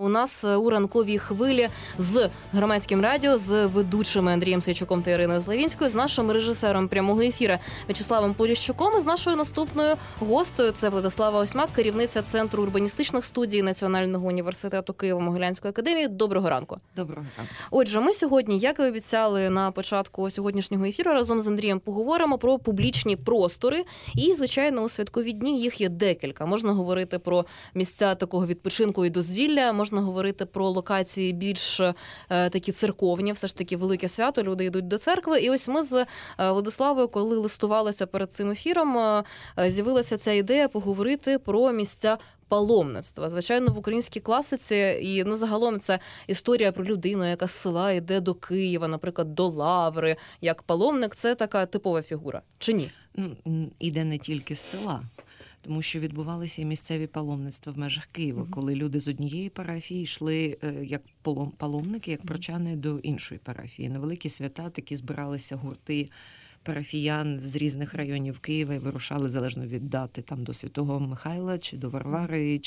у нас у ранковій хвилі з Громадським радіо, з ведучими Андрієм Сайчуком та Іриною Зловінською, з нашим режисером прямого ефіру В'ячеславом Поліщуком і з нашою наступною гостею. Це Владислава Осьмак, керівниця Центру урбаністичних студій Національного університету Києво-Могилянської академії. Доброго ранку. Доброго ранку. Отже, ми сьогодні, як і обіцяли на початку сьогоднішнього ефіру, разом з Андрієм поговоримо про публічні простори. І, звичайно, у святкові дні їх є декілька. Можна говорити про місця такого відпочинку і дозвілля, можна говорити про локації більш такі церковні, все ж таки велике свято, люди йдуть до церкви. І ось ми з Владиславою, коли листувалися перед цим ефіром, з'явилася ця ідея поговорити про місця паломництва. Звичайно, в українській класиці і загалом це історія про людину, яка з села йде до Києва, наприклад, до Лаври. Як паломник, це така типова фігура. Чи ні? Іде не тільки з села. Тому що відбувалися і місцеві паломництва в межах Києва, коли люди з однієї парафії йшли як паломники, як прочани до іншої парафії. На великі свята такі збиралися гурти парафіян з різних районів Києва і вирушали залежно від дати там до Святого Михайла, чи до Варвари,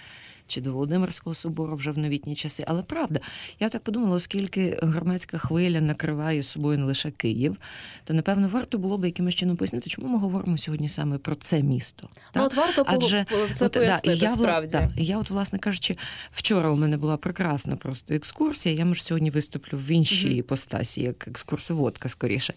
чи до Володимирського собору вже в новітні часи. Але правда, я так подумала, оскільки громадська хвиля накриває собою не лише Київ, то, напевно, варто було б якимось чином пояснити, чому ми говоримо сьогодні саме про це місто. От варто це пояснити, справді. Я власне кажучи, вчора у мене була прекрасна просто екскурсія, я, сьогодні виступлю в іншій іпостасі, як екскурсоводка, скоріше.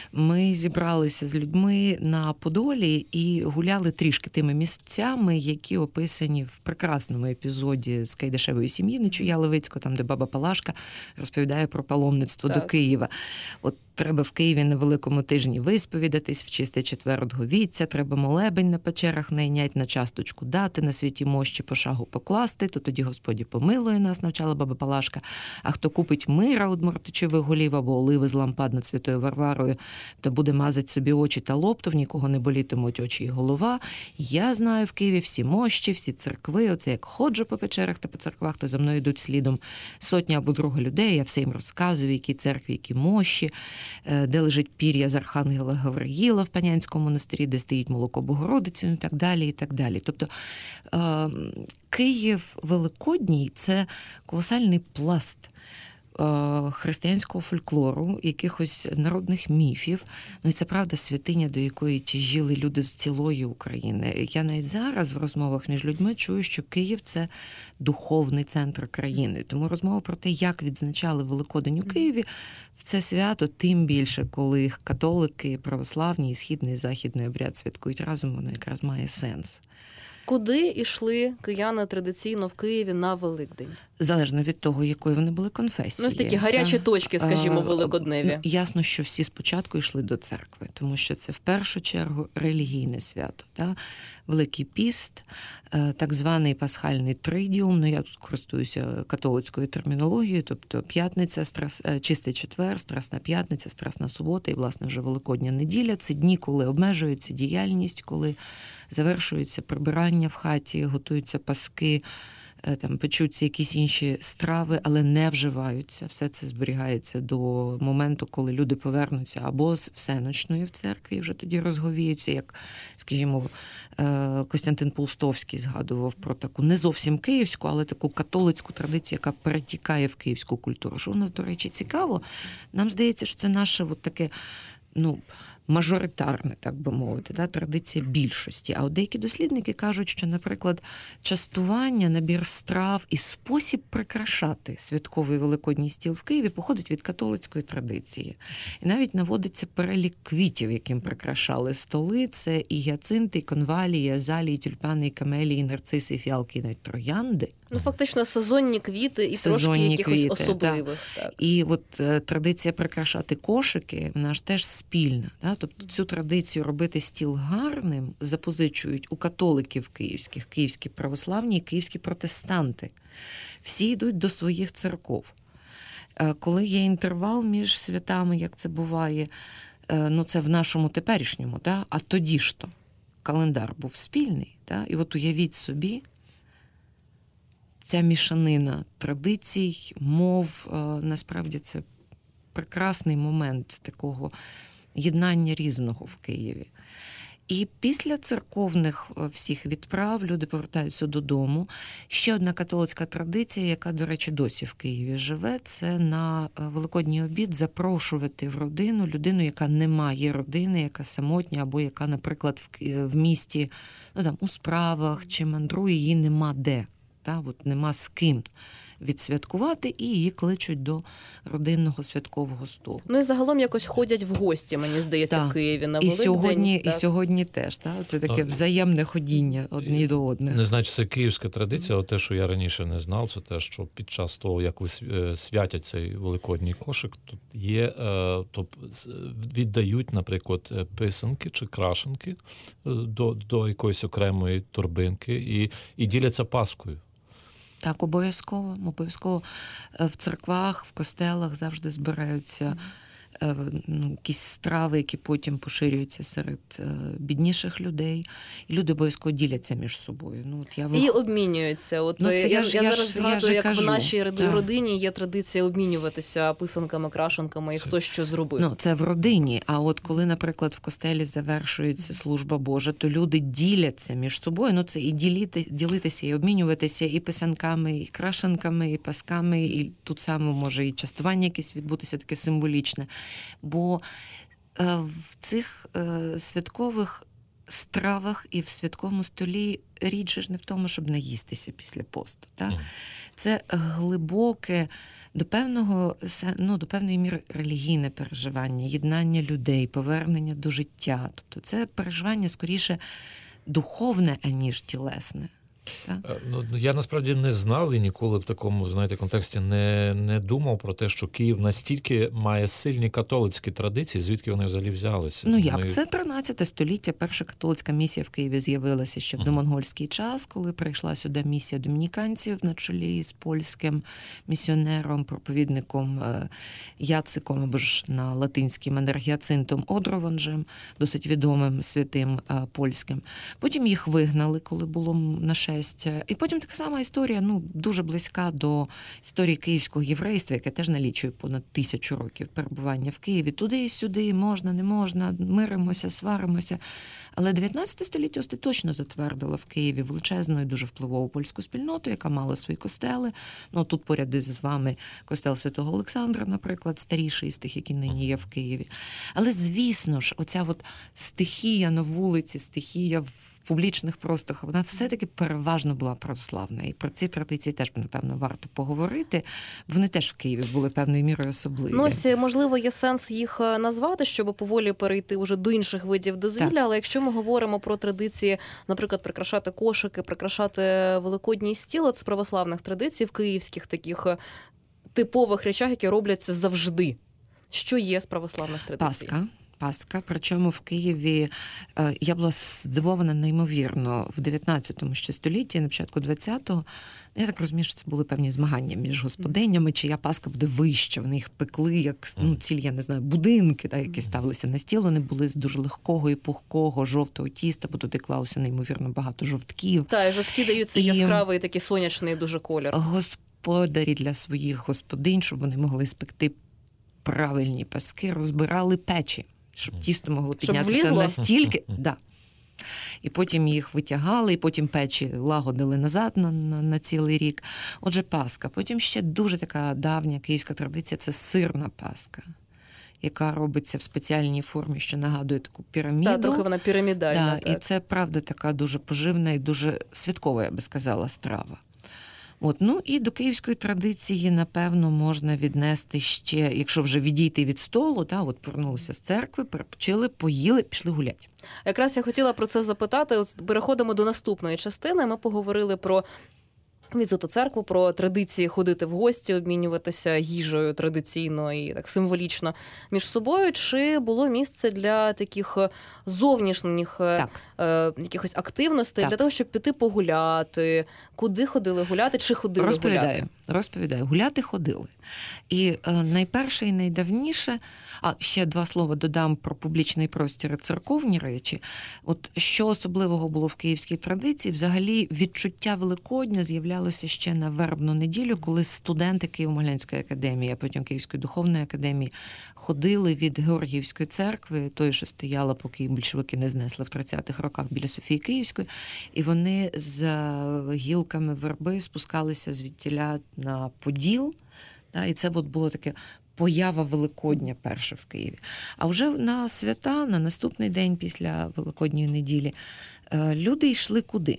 Ми зібралися з людьми на Подолі і гуляли трішки тими місцями, які описані в прекрасному епізоді з Кайдашевої сім'ї Нечуя Левицького, там, де баба Палашка розповідає про паломництво до Києва. От треба в Києві на Великому тижні висповідатись, в чистий четвер одговіться, треба молебень на печерах найнять, на часточку дати, на святі мощі по шагу покласти, то тоді Господі помилує нас, навчала баба Палашка. А хто купить мира од мортичевих голів або оливи з лампад над Святою Варварою, то буде мазать собі очі та лоб, то в нікого не болітимуть очі і голова. Я знаю в Києві всі мощі, всі церкви, оце як ходжу по печерах та по церквах, то за мною йдуть слідом сотня або друга людей, я все їм розказую, які церкві, які мощі, де лежить пір'я з Архангела Гавриїла в Панянському монастирі, де стоїть молоко Богородиці, і так далі, і так далі. Тобто Київ Великодній – це колосальний пласт християнського фольклору, якихось народних міфів. І це, правда, святиня, до якої тяжіли люди з цілої України. Я навіть зараз в розмовах між людьми чую, що Київ – це духовний центр країни. Тому розмова про те, як відзначали Великодень у Києві, в це свято тим більше, коли католики, православні, і східний, і західний обряд святкують разом, воно якраз має сенс. Куди йшли кияни традиційно в Києві на Великдень? Залежно від того, якої вони були конфесії. Ось такі гарячі точки, скажімо, великодневі. Ясно, що всі спочатку йшли до церкви, тому що це в першу чергу релігійне свято. Великий піст, так званий пасхальний тридіум, я тут користуюся католицькою термінологією, тобто п'ятниця, чистий четвер, Страсна п'ятниця, Страсна субота і, власне, вже Великодня неділя. Це дні, коли обмежується діяльність, коли завершується прибирання в хаті, готуються паски, там печуться якісь інші страви, але не вживаються. Все це зберігається до моменту, коли люди повернуться або з всеночної в церкві, вже тоді розговіються, як, скажімо, Костянтин Пулстовський згадував про таку не зовсім київську, але таку католицьку традицію, яка перетікає в київську культуру. Що у нас, до речі, цікаво, нам здається, що це наше таке, мажоритарне, так би мовити, традиція більшості. А от деякі дослідники кажуть, що, наприклад, частування, набір страв і спосіб прикрашати святковий великодній стіл в Києві походить від католицької традиції. І навіть наводиться перелік квітів, яким прикрашали столи. Це і гіацинти, і конвалії, і азалії, і тюльпани, і камелії, і нарциси, і фіалки, і навіть троянди. Фактично сезонні квіти і трошки якихось особливих. Так. І от традиція прикрашати кошики, вона ж теж спільна. Тобто цю традицію робити стіл гарним запозичують у католиків київських, київські православні і київські протестанти. Всі йдуть до своїх церков. Коли є інтервал між святами, як це буває, це в нашому теперішньому, а тоді ж то календар був спільний. І от уявіть собі, ця мішанина традицій, мов, насправді це прекрасний момент такого єднання різного в Києві. І після церковних всіх відправ люди повертаються додому. Ще одна католицька традиція, яка, до речі, досі в Києві живе, це на Великодній обід запрошувати в родину людину, яка не має родини, яка самотня, або яка, наприклад, в місті, ну, там, у справах чи мандрує, її нема де. От нема з ким відсвяткувати, і її кличуть до родинного святкового столу. Ну і загалом якось ходять в гості, мені здається, в Києві на Великдень. І сьогодні теж. Це таке взаємне ходіння одні до одних. Не знаю, це київська традиція, але те, що я раніше не знав, це те, що під час того, як ви святять цей великодній кошик, тут є, віддають, наприклад, писанки чи крашенки до якоїсь окремої торбинки і діляться паскою. Так, обов'язково. В церквах, в костелах завжди збираються якісь страви, які потім поширюються серед бідніших людей. І люди обов'язково діляться між собою. І обмінюються. Я зараз згадую, як в нашій родині є традиція обмінюватися писанками, крашенками, і хто що зробив. Це в родині. А от коли, наприклад, в костелі завершується служба Божа, то люди діляться між собою. Це і ділитися, і обмінюватися і писанками, і крашенками, і пасками. І тут саме може і частування якесь відбутися, таке символічне. Бо в цих святкових стравах і в святковому столі річ ж не в тому, щоб наїстися після посту. Це глибоке, до певної міри релігійне переживання, єднання людей, повернення до життя. Тобто це переживання скоріше духовне, аніж тілесне. Я насправді не знав і ніколи в такому, контексті не думав про те, що Київ настільки має сильні католицькі традиції, звідки вони взагалі взялися. Це 13 століття, перша католицька місія в Києві з'явилася ще в домонгольський час, коли прийшла сюди місія домініканців на чолі з польським місіонером, проповідником Яциком, або ж на латинський манер Гіацинтом Одрованжем, досить відомим святим польським. Потім їх вигнали, коли було нашестя. І потім така сама історія, дуже близька до історії київського єврейства, яке теж налічує понад 1000 років перебування в Києві. Туди і сюди, можна, не можна, миримося, сваримося. Але 19 століття остаточно затвердило в Києві величезну і дуже впливову польську спільноту, яка мала свої костели. Тут поряд із вами костел Святого Олександра, наприклад, старіший з тих, які нині є в Києві. Але, звісно ж, оця стихія на вулиці, стихія в публічних просторах, вона все-таки переважно була православна. І про ці традиції теж, напевно, варто поговорити. Вони теж в Києві були певною мірою особливі. Можливо, є сенс їх назвати, щоб поволі перейти вже до інших видів дозвілля, але якщо ми говоримо про традиції, наприклад, прикрашати кошики, прикрашати великодній стіл, з православних традицій, в київських таких типових речах, які робляться завжди. Що є з православних традицій? Пасха, причому в Києві я була здивована неймовірно в 19 ще столітті, на початку 20-го. Я так розумію, що це були певні змагання між господинями, чия Пасха буде вища. Вони їх пекли, як цілі, я не знаю, будинки, які ставилися на стіл. Вони були з дуже легкого і пухкого жовтого тіста, бо туди клалося неймовірно багато жовтків. І жовтки даються яскравий, такий сонячний дуже колір. Господарі для своїх господинь, щоб вони могли спекти правильні паски, розбирали печі, щоб тісто могло піднятися настільки. І потім їх витягали, і потім печі лагодили назад на цілий рік. Отже, Пасха. Потім ще дуже така давня київська традиція – це сирна Пасха, яка робиться в спеціальній формі, що нагадує таку піраміду. Трохи вона пірамідальна. І це, правда, така дуже поживна і дуже святкова, я би сказала, страва. І до київської традиції, напевно, можна віднести ще, якщо вже відійти від столу, повернулися з церкви, перепочили, поїли, пішли гуляти. Якраз я хотіла про це запитати. Переходимо до наступної частини. Ми поговорили про візит у церкву, про традиції ходити в гості, обмінюватися їжею традиційно і так символічно між собою. Чи було місце для таких зовнішніх якихось активностей, для того, щоб піти погуляти? Куди ходили гуляти? Чи ходили гуляти? Розповідаю. Гуляти ходили. І найперше і найдавніше, ще 2 слова додам про публічний простір і церковні речі. Що особливого було в київській традиції, взагалі відчуття Великодня з'являлося почалося ще на Вербну неділю, коли студенти Києво-Могилянської академії, а потім Київської духовної академії, ходили від Георгіївської церкви, тої, що стояла, поки більшовики не знесли в 30-х роках біля Софії Київської, і вони з гілками верби спускалися звідтіля на Поділ, і це було таке поява Великодня перша в Києві. А вже на свята, на наступний день після Великодньої неділі, люди йшли куди?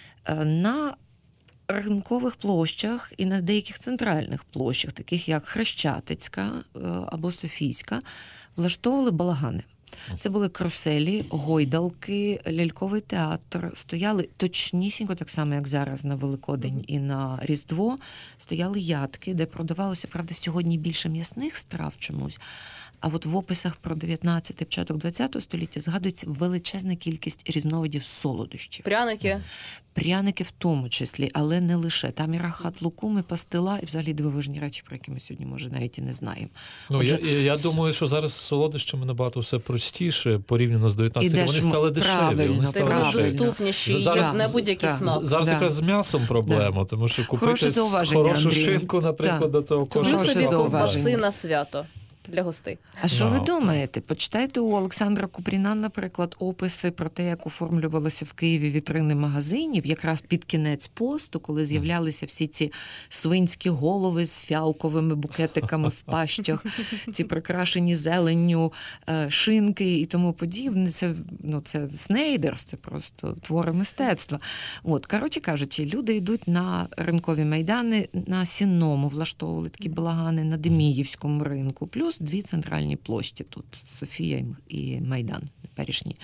На ринкових площах і на деяких центральних площах, таких як Хрещатицька або Софійська, влаштовували балагани. Це були каруселі, гойдалки, ляльковий театр. Стояли точнісінько, так само, як зараз на Великодень і на Різдво, стояли ядки, де продавалося, правда, сьогодні більше м'ясних страв чомусь. А от в описах про 19 початок 20 століття згадується величезна кількість різновидів солодощів. Пряники. Пряники в тому числі, але не лише. Там і рахат лукум, і пастила, і взагалі дивовижні речі, про які ми сьогодні, може, навіть і не знаємо. Отже, я думаю, що зараз з солодощами набагато все простіше, порівняно з 19-м. Вони стали дешеві. Вони доступніші, є на будь-який смак. Зараз якраз з м'ясом проблема, тому що купити хорошу шинку, наприклад, до того коштує. Куплю собі ковбаси на свято. Для гостей. А що ви думаєте? Почитайте у Олександра Купріна, наприклад, описи про те, як оформлювалися в Києві вітрини магазинів, якраз під кінець посту, коли з'являлися всі ці свинські голови з фіалковими букетиками в пащах, ці прикрашені зеленню шинки і тому подібне. Це Снейдерс, це просто твори мистецтва. Коротше кажучи, люди йдуть на ринкові майдани, на Сінному влаштовували такі балагани, на Деміївському ринку, плюс дві центральні площі тут, Софія і Майдан теперішній.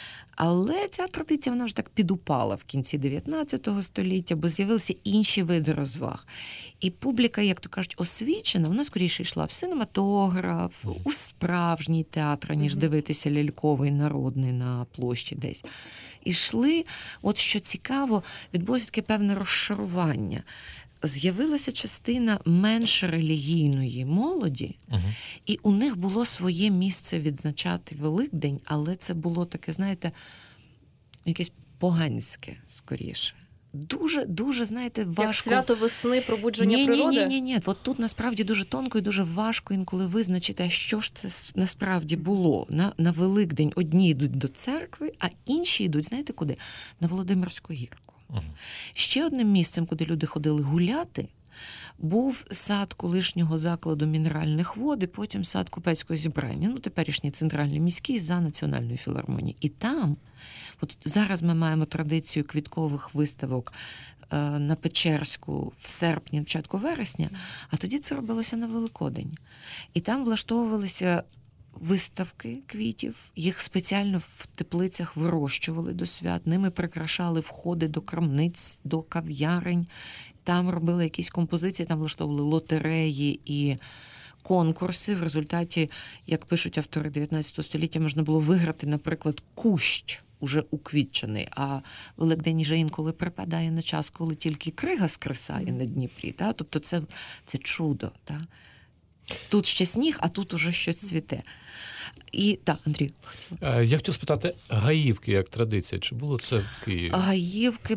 Але ця традиція, вона вже так підупала в кінці 19 століття, бо з'явилися інші види розваг. І публіка, як то кажуть, освічена, вона скоріше йшла в синематограф, у справжній театр, ніж дивитися ляльковий, народний на площі десь. Ішли, от що цікаво, відбулося таке певне розшарування. З'явилася частина менш релігійної молоді, і у них було своє місце відзначати Великдень, але це було таке, знаєте, якесь поганське, скоріше. Дуже, знаєте, важко. Як свято весни, пробудження природи? Ні. От тут насправді дуже тонко і дуже важко інколи визначити, а що ж це насправді було. На Великдень одні йдуть до церкви, а інші йдуть, знаєте куди? На Володимирську гірку. Ще одним місцем, куди люди ходили гуляти, був сад колишнього закладу мінеральних вод, і потім сад купецького зібрання, теперішній центральний міський, за Національною філармонією. І там, от зараз ми маємо традицію квіткових виставок на Печерську в серпні, початку вересня, а тоді це робилося на Великодень. І там влаштовувалися виставки квітів, їх спеціально в теплицях вирощували до свят, ними прикрашали входи до крамниць, до кав'ярень, там робили якісь композиції, там влаштовували лотереї і конкурси. В результаті, як пишуть автори 19 століття, можна було виграти, наприклад, кущ уже уквітчений, а Великдень же інколи припадає на час, коли тільки крига скресає на Дніпрі. Та? Тобто це чудо. Та? Тут ще сніг, а тут уже щось цвіте. І так, Андрій. Я хотів спитати, гаївки як традиція, чи було це в Києві? Гаївки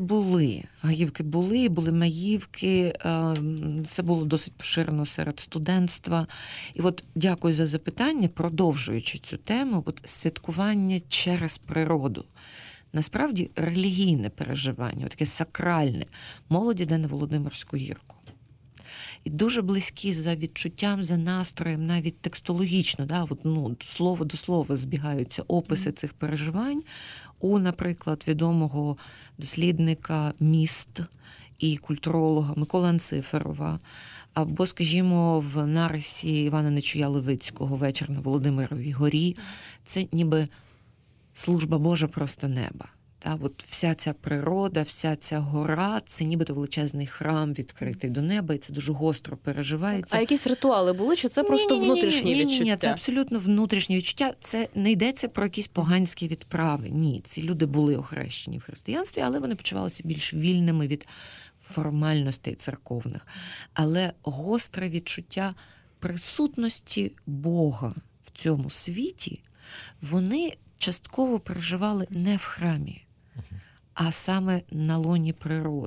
були маївки. Це було досить поширено серед студентства. І от дякую за запитання, продовжуючи цю тему, от святкування через природу. Насправді релігійне переживання, таке сакральне. Молодь іде на Володимирську гірку. І дуже близькі за відчуттям, за настроєм, навіть текстологічно, да, слово до слова збігаються описи цих переживань у, наприклад, відомого дослідника міст і культуролога Миколи Анциферова, або, скажімо, в нарисі Івана Нечуя Левицького «Вечір на Володимировій горі». Це ніби служба Божа просто неба. От вся ця природа, вся ця гора, це нібито величезний храм відкритий до неба, і це дуже гостро переживається. А якісь ритуали були, чи це просто внутрішні відчуття? Ні, це абсолютно внутрішні відчуття. Це не йдеться про якісь поганські відправи. Ні, ці люди були охрещені в християнстві, але вони почувалися більш вільними від формальностей церковних. Але гостре відчуття присутності Бога в цьому світі, вони частково переживали не в храмі, а саме на лоні природи.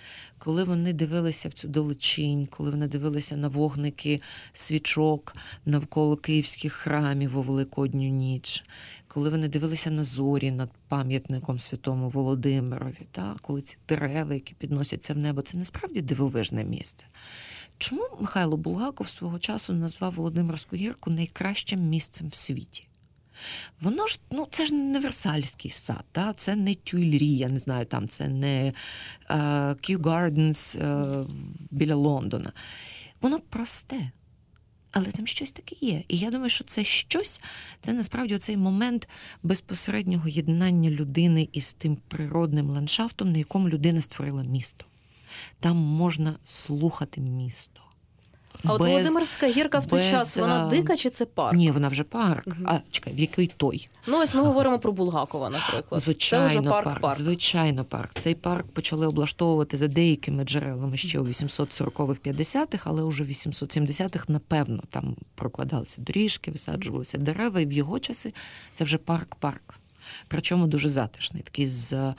коли вони дивилися в цю далечінь, коли вони дивилися на вогники свічок навколо київських храмів у Великодню ніч, коли вони дивилися на зорі над пам'ятником Святому Володимирові, коли ці дерева, які підносяться в небо, це насправді дивовижне місце. Чому Михайло Булгаков свого часу назвав Володимирську гірку найкращим місцем в світі? Воно ж, це ж не Версальський сад, це не Тюйльрі, я не знаю, там це не Kew Gardens біля Лондона. Воно просте, але там щось таке є. І я думаю, що це щось, це насправді оцей момент безпосереднього єднання людини із тим природним ландшафтом, на якому людина створила місто. Там можна слухати місто. А от Володимирська гірка в той час, вона дика чи це парк? Ні, вона вже парк. А, чекай, в який той? Ось ми говоримо про Булгакова, наприклад. Звичайно, це вже парк. Звичайно, парк. Цей парк почали облаштовувати за деякими джерелами ще у 840-х, 50-х, але уже в 870-х, напевно, там прокладалися доріжки, висаджувалися дерева, і в його часи це вже парк. Причому дуже затишний, такий з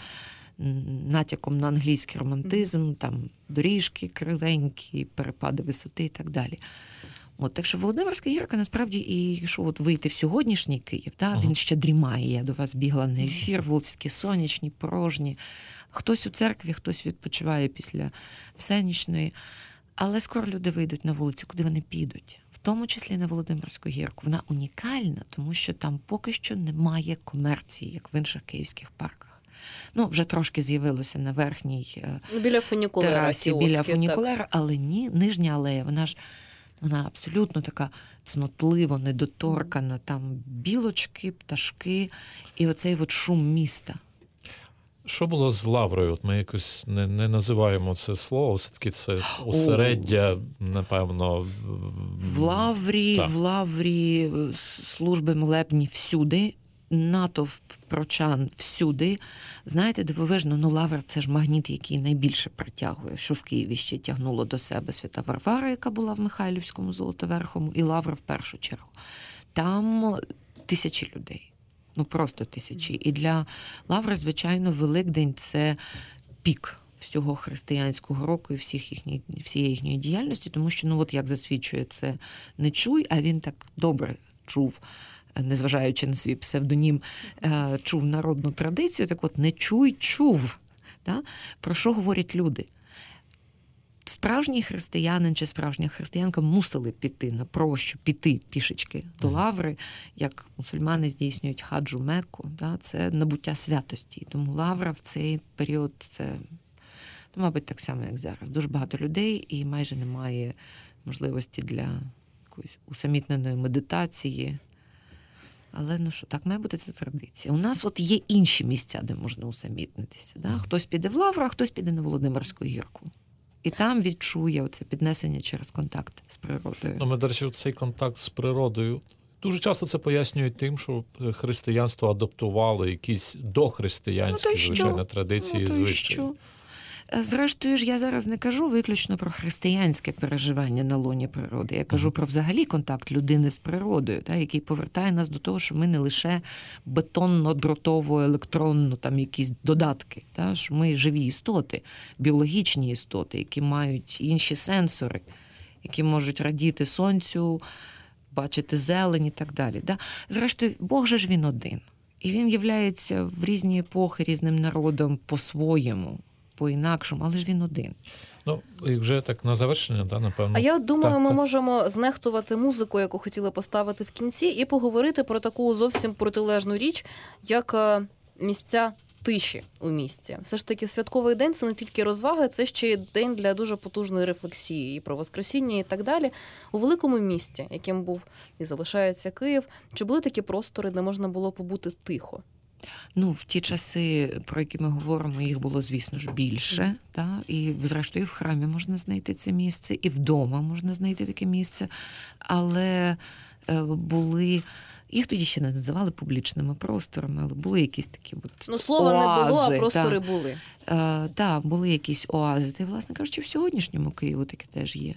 натяком на англійський романтизм, там доріжки кривенькі, перепади висоти і так далі. Так що Володимирська гірка, насправді, і якщо вийти в сьогоднішній Київ, він ще дрімає. Я до вас бігла на ефір, вулиці такі сонячні, порожні. Хтось у церкві, хтось відпочиває після всенічної. Але скоро люди вийдуть на вулицю, куди вони підуть. В тому числі на Володимирську гірку. Вона унікальна, тому що там поки що немає комерції, як в інших київських парках. Вже трошки з'явилося на верхній біля фунікулера, терасі, біля фунікулера, але ні, нижня алея, вона абсолютно така цнотливо, недоторкана, там білочки, пташки і оцей шум міста. Що було з Лаврою? Ми якось не називаємо це слово, все-таки це осереддя, напевно. В Лаврі служби молебні всюди, натовп прочан всюди. Знаєте, дивовижно, Лавр – це ж магніт, який найбільше притягує, що в Києві ще тягнуло до себе Свята Варвара, яка була в Михайлівському Золотоверхому, і Лавр в першу чергу. Там тисячі людей. Просто тисячі. І для Лаври, звичайно, Великдень – це пік всього християнського року і всієї їхньої діяльності, тому що, як засвідчує це Нечуй, а він так добре чув, незважаючи на свій псевдонім, чув народну традицію, так Нечуй чув. Про що говорять люди? Справжній християнин чи справжня християнка мусили піти на прощу, піти пішечки до Лаври, як мусульмани здійснюють хаджу Мекку. Це набуття святості. Тому Лавра в цей період, це, мабуть, так само, як зараз. Дуже багато людей і майже немає можливості для якоїсь усамітненої медитації. Але, так має бути ця традиція. У нас є інші місця, де можна усамітнитися. Хтось піде в Лавру, а хтось піде на Володимирську гірку. І там відчує оце піднесення через контакт з природою. Ми, до речі, цей контакт з природою дуже часто це пояснюють тим, що християнство адаптувало якісь дохристиянські, звичайно, традиції і звичаї. Зрештою ж, я зараз не кажу виключно про християнське переживання на лоні природи. Я кажу про взагалі контакт людини з природою, який повертає нас до того, що ми не лише бетонно-дротово, електронно, там якісь додатки, що ми живі істоти, біологічні істоти, які мають інші сенсори, які можуть радіти сонцю, бачити зелень і так далі. Зрештою, Бог же ж він один. І він являється в різні епохи різним народом по-своєму, по-інакшому, але ж він один. І вже так на завершення, напевно. А я думаю, ми можемо знехтувати музику, яку хотіли поставити в кінці, і поговорити про таку зовсім протилежну річ, як місця тиші у місті. Все ж таки, святковий день – це не тільки розваги, це ще й день для дуже потужної рефлексії і про Воскресіння і так далі. У великому місті, яким був і залишається Київ, чи були такі простори, де можна було побути тихо? В ті часи, про які ми говоримо, їх було, звісно ж, більше. І, зрештою, в храмі можна знайти це місце, і вдома можна знайти таке місце. Але були... Їх тоді ще не називали публічними просторами, але були якісь такі слова оази, не було, а простори були. Так, були якісь оази. Та, власне кажучи, в сьогоднішньому Києву таке теж є.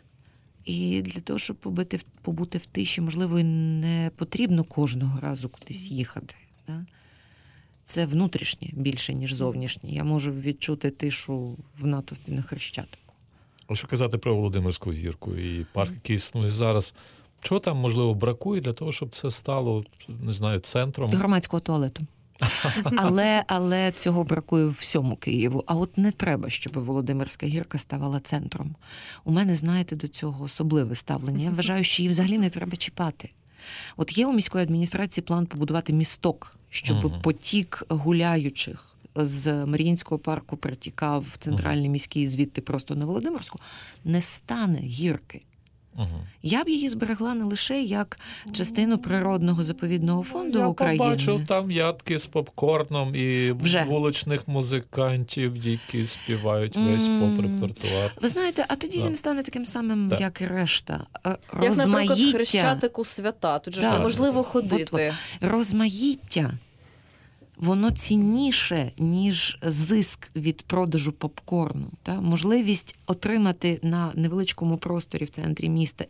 І для того, щоб побути в тиші, можливо, і не потрібно кожного разу кудись їхати. це внутрішнє більше, ніж зовнішнє. Я можу відчути тишу в натовпі на Хрещатику. А що казати про Володимирську гірку і парк, який існує зараз? Чого там, можливо, бракує для того, щоб це стало, не знаю, центром? Громадського туалету. Але цього бракує всьому Києву. А от не треба, щоб Володимирська гірка ставала центром. У мене, знаєте, до цього особливе ставлення. Я вважаю, що її взагалі не треба чіпати. От є у міської адміністрації план побудувати місток, щоб потік гуляючих з Маріїнського парку притікав в центральний міський, звідти просто на Володимирську. Не стане гірки. Я б її зберегла не лише як частину природного заповідного фонду України. Я побачив там ядки з попкорном і вуличних музикантів, які співають весь поп-репертуар. Ви знаєте, а тоді він стане таким самим, як і решта. Як, наприклад, Хрещатику свята. Тут же неможливо ходити. Розмаїття, воно цінніше, ніж зиск від продажу попкорну. Та? Можливість отримати на невеличкому просторі в центрі міста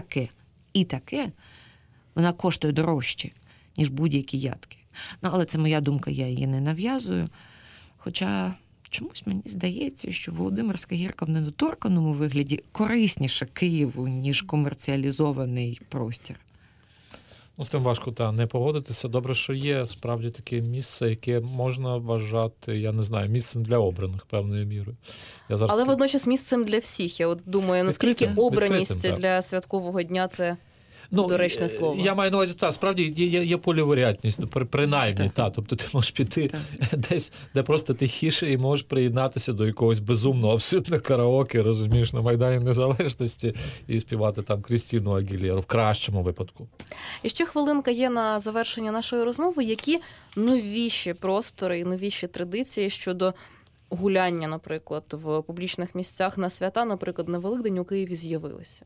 і таке, вона коштує дорожче, ніж будь-які ядки. Ну, але це моя думка, я її не нав'язую. Хоча чомусь мені здається, що Володимирська гірка в недоторканому вигляді корисніша Києву, ніж комерціалізований простір. Ну, з тим важко не погодитися. Добре, що є справді таке місце, яке можна вважати, я не знаю, місцем для обраних певною мірою. Але водночас місцем для всіх. Я от думаю, наскільки обраність для святкового дня – це доречне слово. Я маю на увазі, справді є поліваріантність, принаймні. Тобто ти можеш піти десь, де просто тихіше, і можеш приєднатися до якогось безумного абсолютно караоке, розумієш, на Майдані Незалежності і співати там Крістіну Агілєру, в кращому випадку. І ще хвилинка є на завершення нашої розмови. Які новіші простори і новіші традиції щодо гуляння, наприклад, в публічних місцях на свята, наприклад, на Великдень у Києві з'явилися?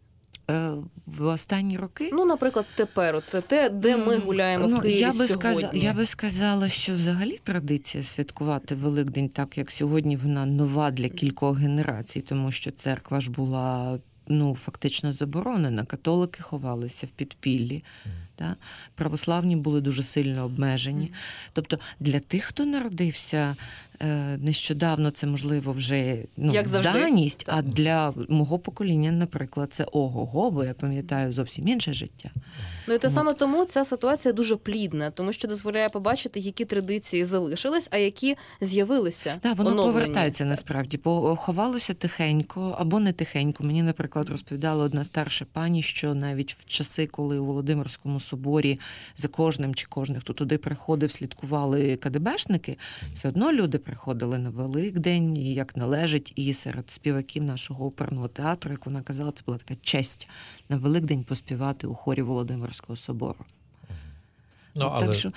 В останні роки? Ну, наприклад, тепер, де ми гуляємо в Києві сьогодні. Я би сказала, що взагалі традиція святкувати Великдень так, як сьогодні, вона нова для кількох генерацій, тому що церква ж була фактично заборонена. Католики ховалися в підпіллі. Да? Православні були дуже сильно обмежені. Тобто для тих, хто народився нещодавно, це, можливо, вже даність, а для мого покоління, наприклад, це ого-го, бо я пам'ятаю зовсім інше життя. І те саме тому ця ситуація дуже плідна, тому що дозволяє побачити, які традиції залишились, а які з'явилися. Так, воно повертається насправді, бо ховалося тихенько або не тихенько. Мені, наприклад, розповідала одна старша пані, що навіть в часи, коли у Володимирському соборі за кожним чи кожних, хто туди приходив, слідкували КДБшники, все одно люди приходили на Великдень, як належить, і серед співаків нашого оперного театру, як вона казала, це була така честь на Великдень поспівати у хорі Володимирського собору. Так що,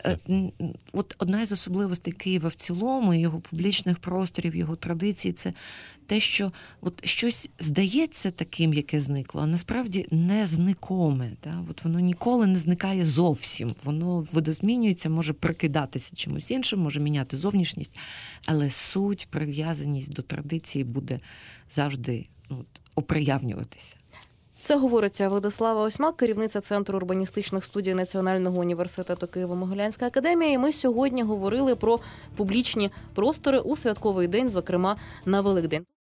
от одна із особливостей Києва в цілому, його публічних просторів, його традицій, це те, що от щось здається таким, яке зникло, а насправді не зникоме. От воно ніколи не зникає зовсім. Воно видозмінюється, може прикидатися чимось іншим, може міняти зовнішність, але суть, прив'язаність до традиції буде завжди оприявнюватися. Це говорить Владислава Осьмак, керівниця Центру урбаністичних студій Національного університету Києво-Могилянська академія. І ми сьогодні говорили про публічні простори у святковий день, зокрема на Великдень.